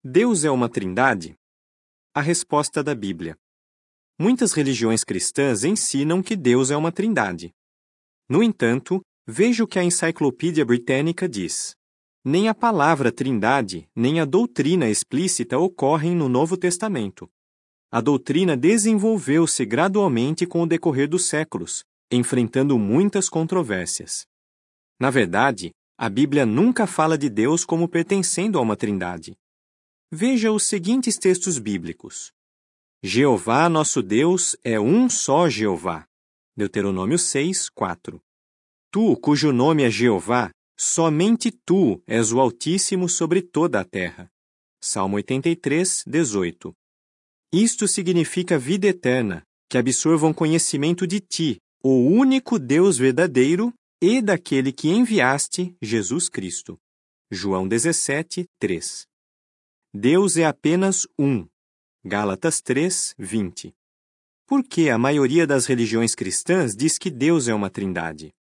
Deus é uma trindade? A resposta da Bíblia. Muitas religiões cristãs ensinam que Deus é uma trindade. No entanto, veja o que a Enciclopédia Britânica diz. Nem a palavra trindade, nem a doutrina explícita ocorrem no Novo Testamento. A doutrina desenvolveu-se gradualmente com o decorrer dos séculos, enfrentando muitas controvérsias. Na verdade, a Bíblia nunca fala de Deus como pertencendo a uma trindade. Veja os seguintes textos bíblicos. Jeová, nosso Deus, é um só Jeová. Deuteronômio 6, 4. Tu, cujo nome é Jeová, somente tu és o Altíssimo sobre toda a terra. Salmo 83, 18. Isto significa vida eterna, que absorvam conhecimento de ti, o único Deus verdadeiro, e daquele que enviaste, Jesus Cristo. João 17, 3. Deus é apenas um. Gálatas 3, 20. Por que a maioria das religiões cristãs diz que Deus é uma trindade?